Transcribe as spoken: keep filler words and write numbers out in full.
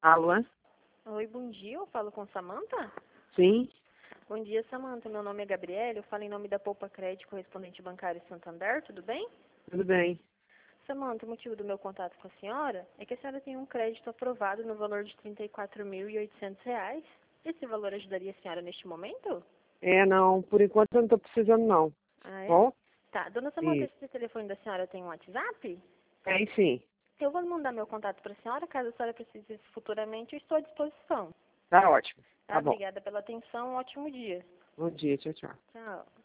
Alô? Oi, bom dia. Eu falo com Samantha? Sim, Bom dia, Samantha. Meu nome é Gabriela. Eu falo em nome da Poupa Crédito, correspondente bancário Santander. Tudo bem? tudo bem. Samantha, o motivo do meu contato com a senhora é que a senhora tem um crédito aprovado no valor de trinta e quatro mil e oitocentos reais. Esse valor ajudaria a senhora neste momento? É, não, por enquanto eu não tô precisando não. Ah, é? Bom? Tá. Dona Samantha, E esse telefone da senhora tem um WhatsApp? tem sim. Eu vou mandar meu contato para a senhora. Caso a senhora precise futuramente, eu estou à disposição. Tá ótimo. Tá? Tá bom. Obrigada pela atenção. Um ótimo dia. Bom dia, tchau, tchau. Tchau.